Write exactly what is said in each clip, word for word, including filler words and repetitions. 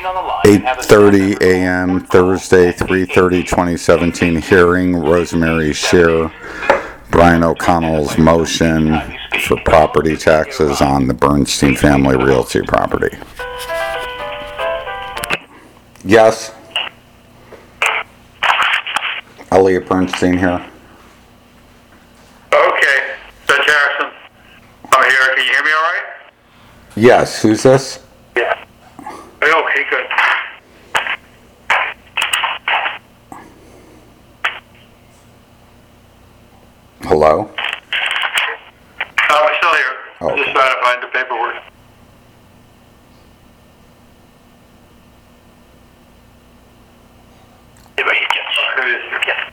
eight thirty a.m. Thursday, three thirty twenty seventeen hearing, Rosemary Shear, Brian O'Connell's motion for property taxes on the Bernstein Family Realty property. Yes? Elliot Bernstein here. Okay, Judge Harrison, I'm here. Can you hear me all right? Yes, who's this? Yeah. Okay, good. Hello? Uh, I'm still here. Oh, I'm just okay. trying to find the paperwork. Yeah, but you can. There it is. Yeah.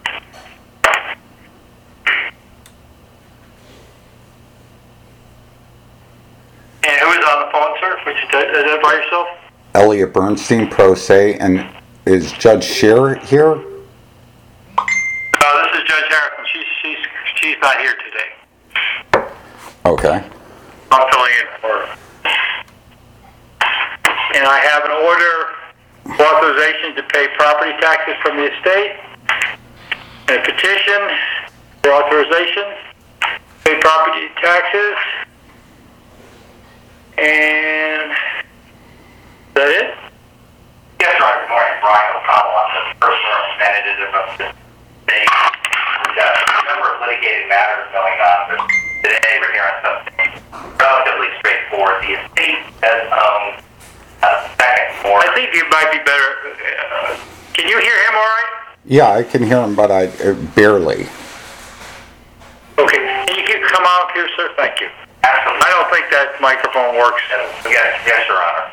And who is on the phone, sir? Would you t- identify yourself? Elliot Bernstein, pro se, and is Judge Shear here? Uh, this is Judge Harrison. She's she's she's not here today. Okay. I'm filling in for her. And I have an order authorization to pay property taxes from the estate, and a petition for authorization to pay property taxes. And is that it? Yes, sir. Good morning. Brian O'Connell. I'm the personal representative of the state. We've got a number of litigated matters going on, but today we're hearing something relatively straightforward. The estate does own a second floor. I think it might be better. Uh, can you hear him all right? Yeah, I can hear him, but I uh, barely. Okay. Can you come out here, sir? Thank you. Absolutely. I don't think that microphone works. Yes, yes, Your Honor.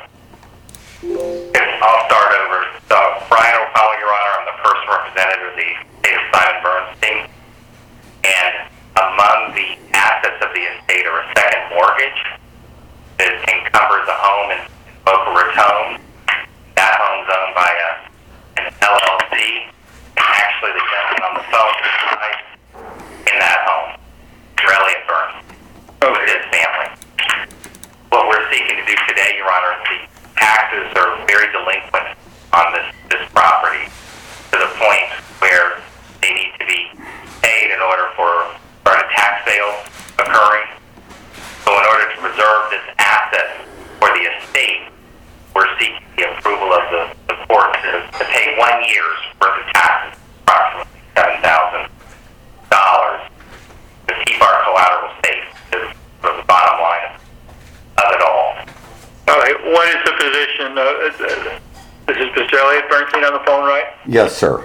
I'll start over. So, Brian O'Connell, Your Honor, I'm the personal representative of the estate of Simon Bernstein. And among the assets of the estate are a second mortgage that encumbers a home in Boca Raton. That home's owned by a, an L L C. And actually, the gentleman on the phone resides in that home, Elliot Bernstein, with his family. What we're seeking to do today, Your Honor, is the taxes are very delinquent on this, this property to the point where they need to be paid in order for, for a tax sale occurring. So in order to preserve this asset for the estate, we're seeking the approval of the, the court to, to pay one year's worth of taxes, approximately seven thousand dollars, to keep our collateral safe, is sort of the bottom line of it all. All right. What is the position? Uh, uh, this is Mister Elliot Bernstein on the phone, right? Yes, sir.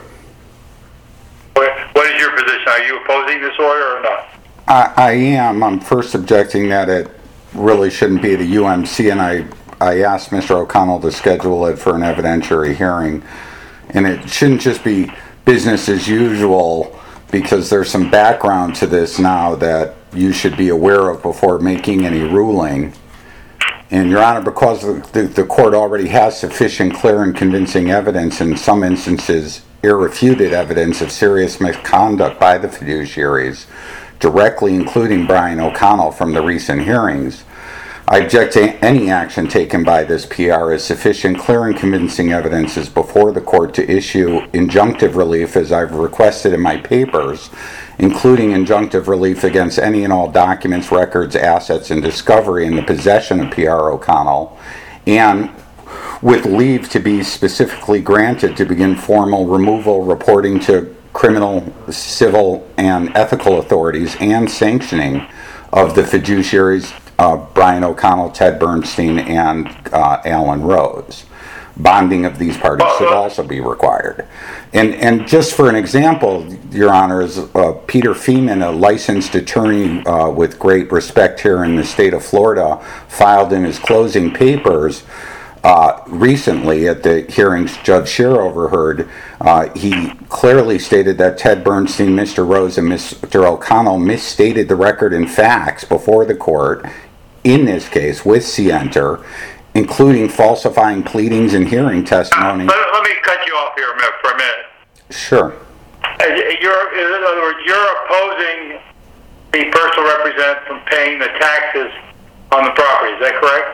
What, what is your position? Are you opposing this order or not? I, I am. I'm first objecting that it really shouldn't be the U M C, and I, I asked Mister O'Connell to schedule it for an evidentiary hearing. And it shouldn't just be business as usual, because there's some background to this now that you should be aware of before making any ruling. And, Your Honor, because the, the, the court already has sufficient, clear, and convincing evidence, in some instances irrefuted evidence of serious misconduct by the fiduciaries, directly including Brian O'Connell from the recent hearings, I object to any action taken by this P R as sufficient, clear, and convincing evidence is before the court to issue injunctive relief, as I've requested in my papers, including injunctive relief against any and all documents, records, assets, and discovery in the possession of P R O'Connell, and with leave to be specifically granted to begin formal removal, reporting to criminal, civil, and ethical authorities, and sanctioning of the fiduciaries uh, Brian O'Connell, Ted Bernstein, and uh, Alan Rose. Bonding of these parties should also be required. And and just for an example, Your Honor, is uh, Peter Feeman, a licensed attorney uh, with great respect here in the state of Florida, filed in his closing papers uh, recently at the hearings Judge Shear overheard. Uh, he clearly stated that Ted Bernstein, Mister Rose, and Mister O'Connell misstated the record and facts before the court in this case with Sienter, including falsifying pleadings and hearing testimony. Uh, let, let me cut you off here for a minute. Sure. Uh, You're, in other words, you're opposing the personal representative from paying the taxes on the property. Is that correct?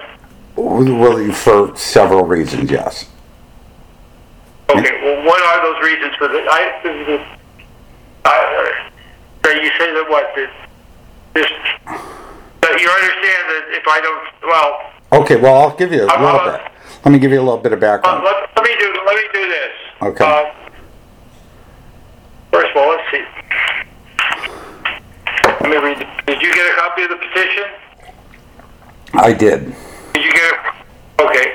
Well, for several reasons, yes. Okay, well, what are those reasons for the, I, the, the, I, uh, you say that what, that this, that you understand that if I don't, well. Okay, well, I'll give you a I'm, little uh, bit. Let me give you a little bit of background. Uh, let, let me do, let me do this. Okay. Uh, first of all, let's see. Let me read, the, did you get a copy of the petition? I did. Did you get it? Okay.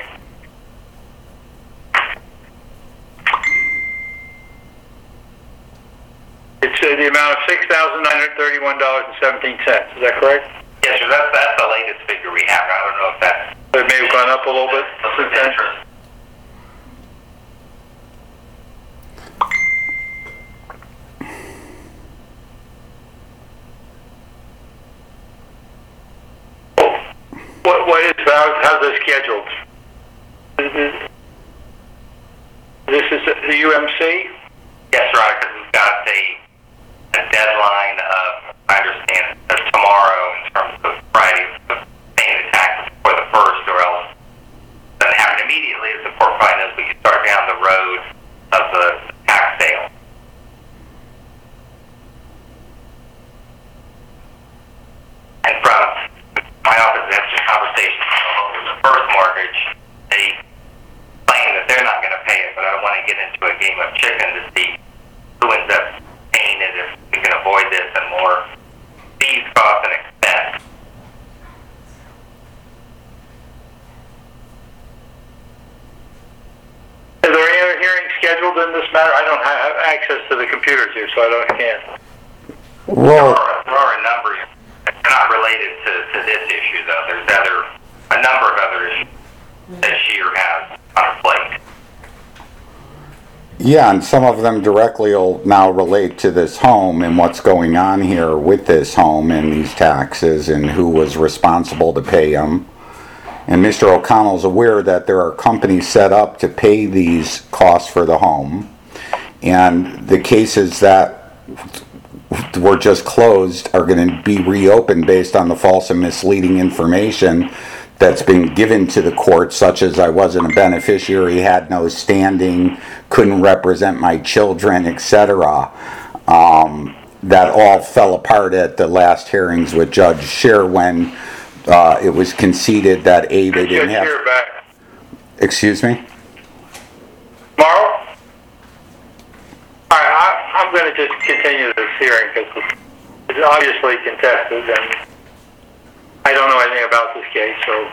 It's uh, the amount of six thousand nine hundred thirty-one dollars and seventeen cents. Is that correct? Yes, sir. That's, that's the latest figure we have. I don't know if that's... It may have gone up a little bit. That's the interest. What, what is, how, how's this scheduled? Is this, this is the U M C? Yes, sir, because we've got a, a deadline of, I understand, uh, tomorrow in terms of Friday, of paying the taxes for the first, or else it doesn't happen immediately, as the court probably knows, we can start down the road of the tax sale. And from my office, that's a conversation over the first mortgage. They claim that they're not going to pay it, but I don't want to get into a game of chicken to see who ends up paying it if we can avoid this and more fees, costs, and expense. Is there any other hearing scheduled in this matter? I don't have access to the computers here, so I don't can't. There Well, are, there are a number, they're not related to, to this issue, though. There's other, a number of other issues that Shear has on her plate. yeah, and some of them directly will now relate to this home and what's going on here with this home and these taxes and who was responsible to pay them. And Mister O'Connell's aware that there are companies set up to pay these costs for the home. And the cases that were just closed are going to be reopened based on the false and misleading information that's been given to the court, such as I wasn't a beneficiary, had no standing, couldn't represent my children, et cetera. Um, that all fell apart at the last hearings with Judge Scheer when uh, it was conceded that A, they didn't Judge Scheer have... back. Excuse me? Tomorrow? All right, I, I'm going to just continue this hearing because it's obviously contested and I don't know anything about this case, so.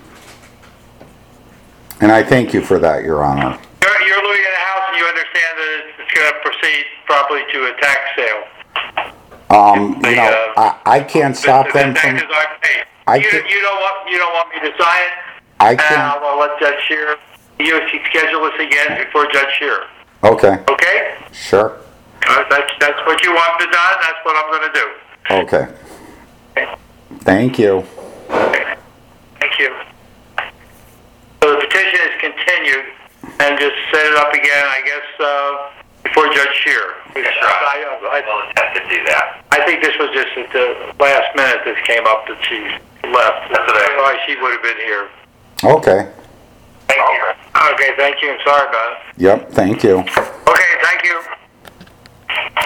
And I thank you for that, Your Honor. You're, you're looking at a house and you understand that it's, it's going to proceed properly to a tax sale. Um, The, you know, uh, I, I can't stop the, them the from... taxes aren't paid. I you, can't- you don't want you don't want me to sign it? I And can't... I'll, I'll let Judge Scheer, you schedule this again before Judge Scheer. Okay, Okay? sure. Uh, that's, that's what you want to done, that's what I'm going to do. Okay. Okay. Thank you. Okay. Thank you. So the petition is continued, and just set it up again, I guess, uh, before Judge Scheer. Yes, sir. I, I, We'll attempt to do that. I think this was just at the last minute this came up that she left. That's what I- Otherwise, she would have been here. Okay. Thank you. Okay, thank you. I'm sorry about it. Yep, thank you. Okay, thank you.